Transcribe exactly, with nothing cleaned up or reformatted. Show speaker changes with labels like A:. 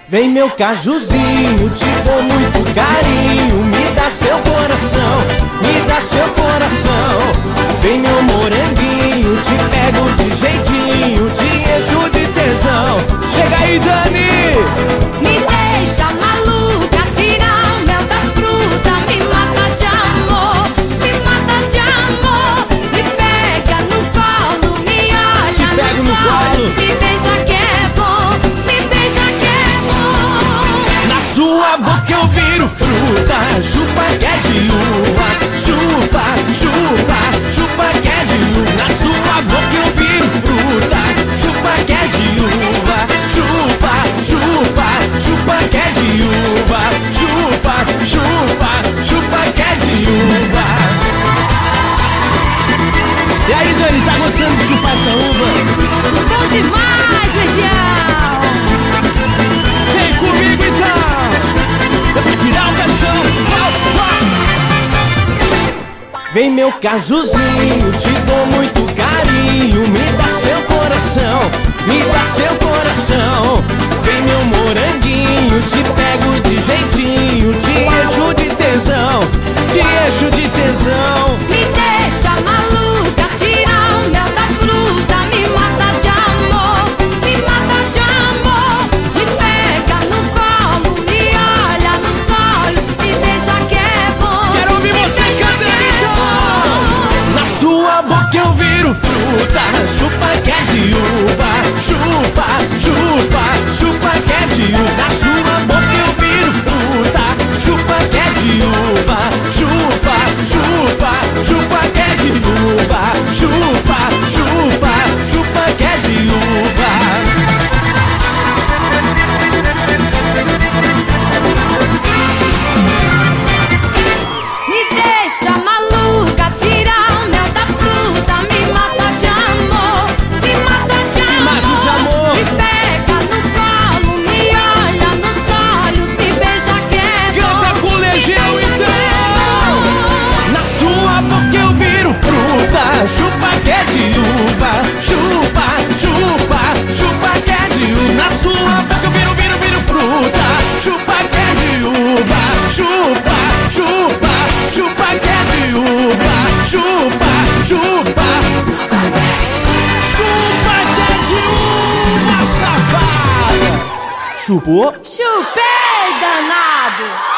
A: Vem meu cajuzinho, te dou muito carinho. Me dá seu coração, me dá seu coração. Vem meu moranguinho, te pego de jeitinho, te encho de tesão. Chega aí, Dani!
B: Me deixa maluca, tira o mel da fruta. Me mata de amor, me mata de amor. Me pega no colo, me olha no sol. Me beija que é bom, me beija que é bom.
A: Na sua boca eu viro fruta, chupa que é de uva. Chupa, chupa, chupa que é de uva. Na sua boca eu viro fruta, chupa que é de uva. Chupa, chupa, chupa que é de uva. Chupa, chupa, chupa que é de uva. E aí, Dani, tá gostando de chupar essa uva?
B: Bom demais, Legião!
A: Vem comigo então! Dá pra tirar o caixão! Vem meu cajuzinho, te dou muito carinho. Me dá seu coração, me dá seu coração. Vem meu moranguinho, te pego de jeitinho, te encho de tesão, te encho de tesão.
B: Me deixa maluca, tira o mel da fruta. Me mata de amor, me mata de amor. Me pega no colo, me olha nos olhos. Me beija que é bom.
A: Quero ouvir
B: me
A: vocês
B: beija
A: cantando
B: que é
A: então. Na sua boca eu viro fruta, chupa que é de uva. Chupa, chupa, chupa que é de uva. Na sua boca eu viro fruta, chupa que é de uva. Chupa, chupa, chupa que é de uva. Chupa, chupa, chupa que é de uva.
B: Me deixa maluca, tira o mel da fruta. Me mata de amor, me mata de
A: mato de amor.
B: Me pega no colo, me olha nos olhos. Me beija que é bom.
A: Canta com Legião
B: Me beija que é
A: então.
B: bom.
A: Na sua boca eu viro fruta, chupa que é de uva. Chupa, chupa, chupa que é de uva. Na sua boca eu viro, viro, viro fruta, chupa que é de uva. Chupa, chupa, chupa que é de uva. Chupa, chupa, chupa que é de uva, safada. Chupou?
B: Chupei, danado!